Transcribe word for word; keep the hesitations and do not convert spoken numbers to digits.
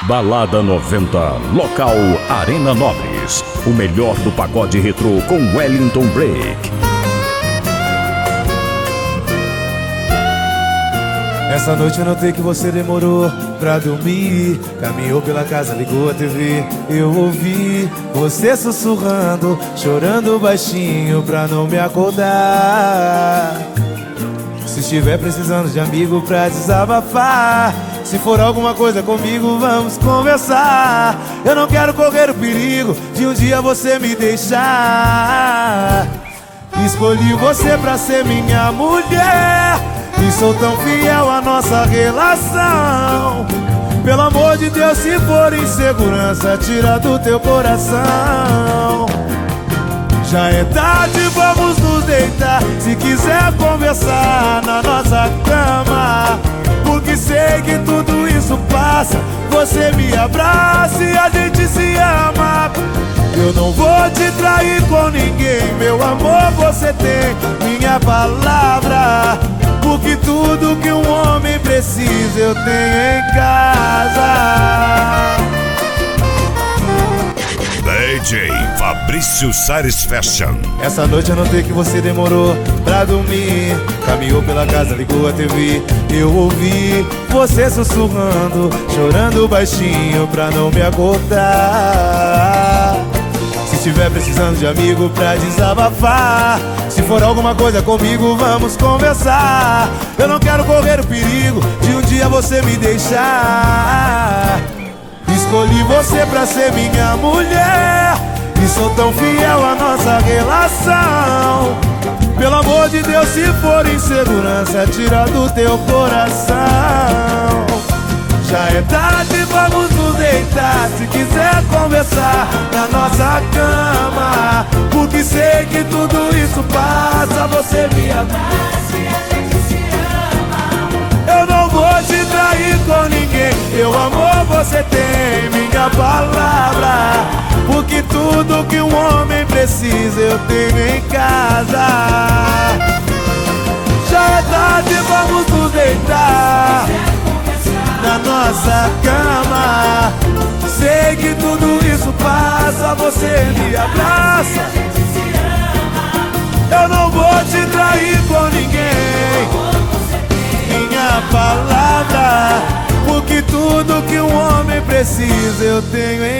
Balada noventa, local Arena Nobres. O melhor do pagode retrô com Wellington Break. Essa noite eu notei que você demorou pra dormir. Caminhou pela casa, ligou a T V. Eu ouvi você sussurrando, chorando baixinho pra não me acordar. Se estiver precisando de amigo pra desabafar, se for alguma coisa comigo, vamos conversar. Eu não quero correr o perigo de um dia você me deixar. Escolhi você pra ser minha mulher e sou tão fiel à nossa relação. Pelo amor de Deus, se for insegurança, tira do teu coração. Já é tarde, vamos nos deitar. Se quiser conversar na nossa cama, porque sei que tudo isso passa. Você me abraça e a gente se ama. Eu não vou te trair com ninguém, meu amor, você tem minha palavra. Porque tudo que um homem precisa eu tenho em casa. D J Fabrício Satisfaction. Essa noite eu notei que você demorou pra dormir. Caminhou pela casa, ligou a T V. Eu ouvi você sussurrando, chorando baixinho pra não me acordar. Se estiver precisando de amigo pra desabafar, se for alguma coisa comigo, vamos conversar. Eu não quero correr o perigo de um dia você me deixar. Escolhi você pra ser minha mulher e sou tão fiel à nossa relação. Pelo amor de Deus, se for insegurança, tira do teu coração. Já é tarde, vamos nos deitar. Se quiser conversar na nossa cama, porque sei que tudo isso passa. Você me abraça e a gente se ama. Eu não vou te trair com ninguém, meu amor, você tem minha palavra. Porque tudo que um homem precisa eu tenho em casa. Já é tarde, vamos nos deitar na nossa cama. Sei que tudo isso passa. Você me abraça. Eu não vou te trair com ninguém, minha palavra. Porque tudo que um homem precisa eu tenho